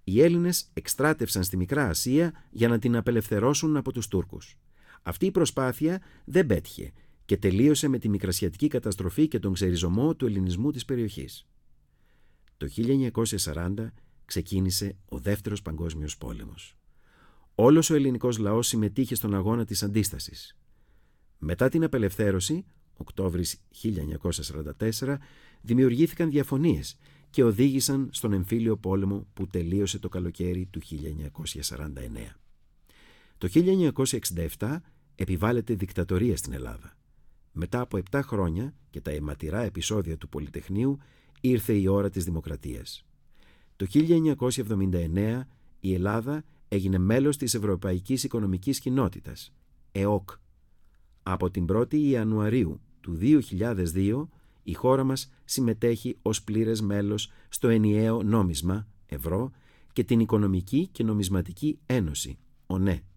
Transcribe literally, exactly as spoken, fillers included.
Οι Έλληνες εκστράτευσαν στη Μικρά Ασία για να την απελευθερώσουν από τους Τούρκους. Αυτή η προσπάθεια δεν πέτυχε και τελείωσε με τη μικρασιατική καταστροφή και τον ξεριζωμό του ελληνισμού της περιοχής. Το χίλια εννιακόσια σαράντα ξεκίνησε ο Δεύτερος Παγκόσμιος Πόλεμος. Όλος ο ελληνικός λαός συμμετείχε στον αγώνα της αντίστασης. Μετά την απελευθέρωση, Οκτώβρης χίλια εννιακόσια σαράντα τέσσερα, δημιουργήθηκαν διαφωνίες και οδήγησαν στον εμφύλιο πόλεμο που τελείωσε το καλοκαίρι του χίλια εννιακόσια σαράντα εννέα. Το χίλια εννιακόσια εξήντα επτά επιβάλλεται δικτατορία στην Ελλάδα. Μετά από επτά χρόνια και τα αιματηρά επεισόδια του Πολυτεχνείου ήρθε η ώρα της δημοκρατίας. Το χίλια εννιακόσια εβδομήντα εννέα η Ελλάδα έγινε μέλος της Ευρωπαϊκής Οικονομικής Κοινότητας, ΕΟΚ. Από την πρώτη Ιανουαρίου του δύο χιλιάδες δύο η χώρα μας συμμετέχει ως πλήρες μέλος στο ενιαίο νόμισμα, ευρώ, και την Οικονομική και Νομισματική Ένωση, ΟΝΕ.